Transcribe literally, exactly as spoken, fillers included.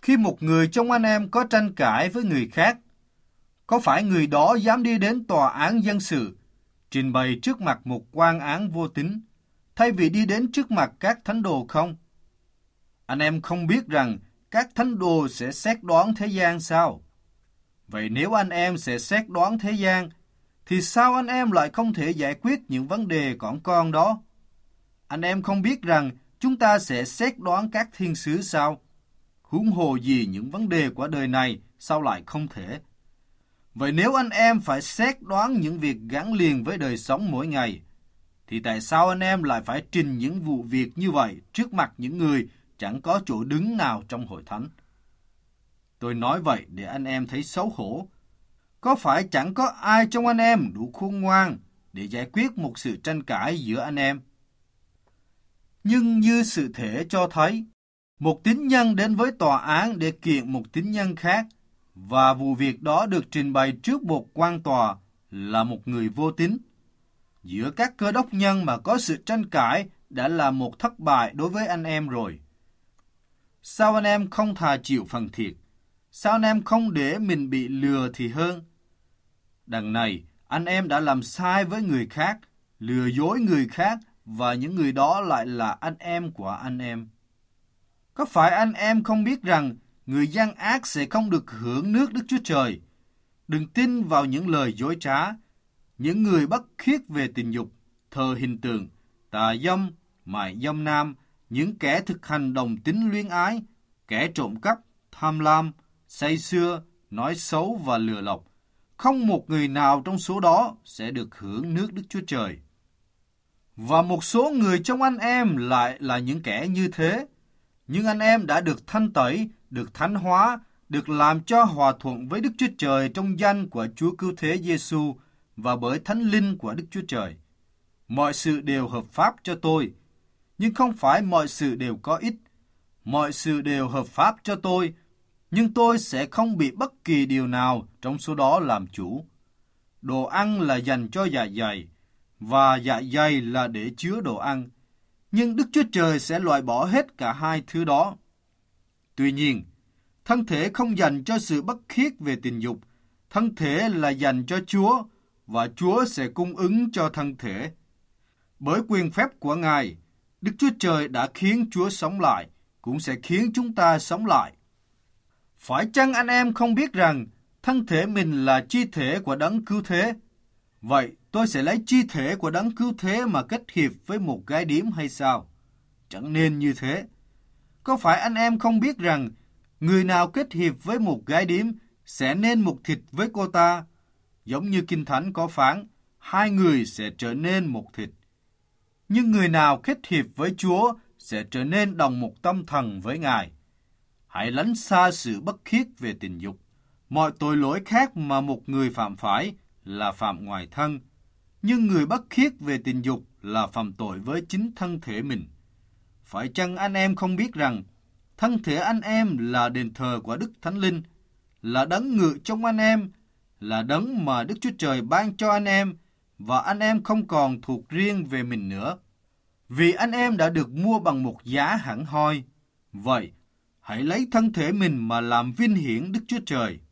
Khi một người trong anh em có tranh cãi với người khác, có phải người đó dám đi đến tòa án dân sự, trình bày trước mặt một quan án vô tín, thay vì đi đến trước mặt các thánh đồ không? Anh em không biết rằng các thánh đồ sẽ xét đoán thế gian sao? Vậy nếu anh em sẽ xét đoán thế gian, thì sao anh em lại không thể giải quyết những vấn đề cỏn con đó? Anh em không biết rằng chúng ta sẽ xét đoán các thiên sứ sao? Huống hồ gì những vấn đề của đời này sao lại không thể? Vậy nếu anh em phải xét đoán những việc gắn liền với đời sống mỗi ngày, thì tại sao anh em lại phải trình những vụ việc như vậy trước mặt những người chẳng có chỗ đứng nào trong hội thánh? Tôi nói vậy để anh em thấy xấu hổ. Có phải chẳng có ai trong anh em đủ khôn ngoan để giải quyết một sự tranh cãi giữa anh em? Nhưng như sự thể cho thấy, một tín nhân đến với tòa án để kiện một tín nhân khác, và vụ việc đó được trình bày trước một quan tòa là một người vô tín. Giữa các cơ đốc nhân mà có sự tranh cãi đã là một thất bại đối với anh em rồi. Sao anh em không thà chịu phần thiệt? Sao anh em không để mình bị lừa thì hơn? Đằng này, anh em đã làm sai với người khác, lừa dối người khác, và những người đó lại là anh em của anh em. Có phải anh em không biết rằng người gian ác sẽ không được hưởng nước Đức Chúa Trời? Đừng tin vào những lời dối trá. Những người bất khiết về tình dục, thờ hình tượng, tà dâm, mại dâm nam, những kẻ thực hành đồng tính luyến ái, kẻ trộm cắp, tham lam, say sưa, nói xấu và lừa lọc, không một người nào trong số đó sẽ được hưởng nước Đức Chúa Trời. Và một số người trong anh em lại là những kẻ như thế. Nhưng anh em đã được thanh tẩy, được thánh hóa, được làm cho hòa thuận với Đức Chúa Trời trong danh của Chúa Cứu Thế Giêsu và bởi Thánh Linh của Đức Chúa Trời. Mọi sự đều hợp pháp cho tôi, nhưng không phải mọi sự đều có ích. Mọi sự đều hợp pháp cho tôi, nhưng tôi sẽ không bị bất kỳ điều nào trong số đó làm chủ. Đồ ăn là dành cho dạ dày, và dạ dày là để chứa đồ ăn. Nhưng Đức Chúa Trời sẽ loại bỏ hết cả hai thứ đó. Tuy nhiên, thân thể không dành cho sự bất khiết về tình dục, thân thể là dành cho Chúa, và Chúa sẽ cung ứng cho thân thể. Bởi quyền phép của Ngài, Đức Chúa Trời đã khiến Chúa sống lại, cũng sẽ khiến chúng ta sống lại. Phải chăng anh em không biết rằng thân thể mình là chi thể của Đấng Cứu Thế? Vậy tôi sẽ lấy chi thể của Đấng Cứu Thế mà kết hiệp với một gái điếm hay sao? Chẳng nên như thế. Có phải anh em không biết rằng người nào kết hiệp với một gái điếm sẽ nên một thịt với cô ta? Giống như Kinh Thánh có phán, hai người sẽ trở nên một thịt. Nhưng người nào kết hiệp với Chúa sẽ trở nên đồng một tâm thần với Ngài. Hãy lánh xa sự bất khiết về tình dục. Mọi tội lỗi khác mà một người phạm phải là phạm ngoài thân, nhưng người bất khiết về tình dục là phạm tội với chính thân thể mình. Phải chăng anh em không biết rằng thân thể anh em là đền thờ của Đức Thánh Linh, là đấng ngự trong anh em, là đấng mà Đức Chúa Trời ban cho anh em, và anh em không còn thuộc riêng về mình nữa, vì anh em đã được mua bằng một giá hẳn hoi. Vậy, hãy lấy thân thể mình mà làm vinh hiển Đức Chúa Trời.